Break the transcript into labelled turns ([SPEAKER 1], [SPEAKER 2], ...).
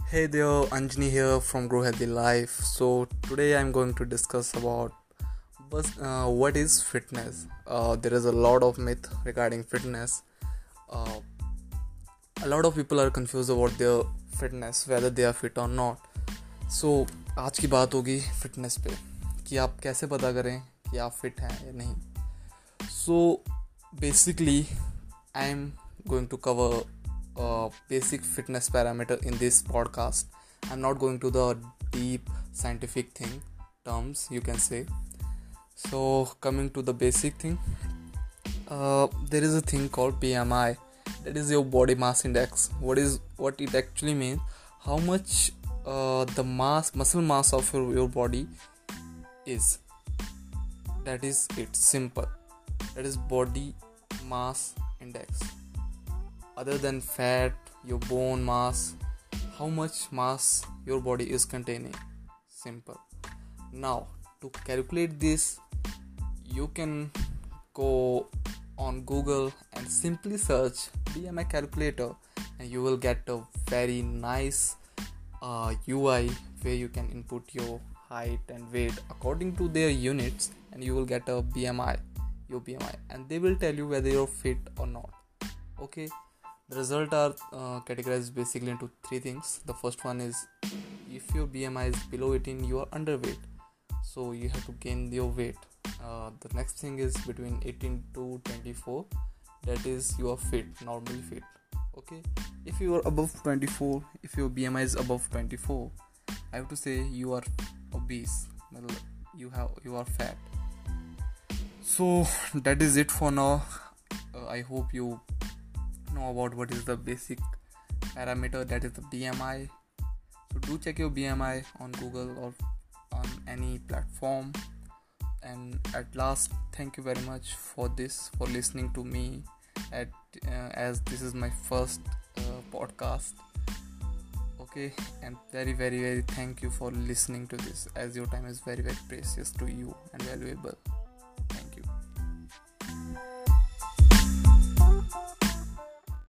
[SPEAKER 1] Hey there, Anjani here from Grow Healthy Life. So today I'm going to discuss about what is fitness. There is a lot of myth regarding fitness. Uh, a lot of people are confused about their fitness, whether they are fit or not. So आज की बात होगी fitness पे कि आप कैसे पता करें कि आप फिट हैं या नहीं. So basically I'm going to cover basic fitness parameter in this podcast. I'm not going to the deep scientific terms you can say. So coming to the basic thing, there is a thing called BMI, that is your body mass index. What it actually means? How much the muscle mass of your body is. That is it, simple. That is body mass index. Other than fat, your bone mass, how much mass your body is containing. Simple. Now to calculate this, you can go on Google and simply search BMI calculator, and you will get a very nice UI where you can input your height and weight according to their units, and you will get a BMI, your BMI, and they will tell you whether you're fit or not. Okay. The results are categorized basically into three things. The first one is if your BMI is below 18, you are underweight, so you have to gain your weight. The next thing is between 18 to 24, that is you are fit, normally fit. Okay, if you are above 24, if your BMI is above 24, I have to say you are obese. You are fat. So that is it for now. I hope you know about what is the basic parameter, that is the BMI. So do check your BMI on Google or on any platform. And at last, thank you very much for listening to me as this is my first podcast. Okay, and very very very thank you for listening to this, as your time is very very precious to you and valuable.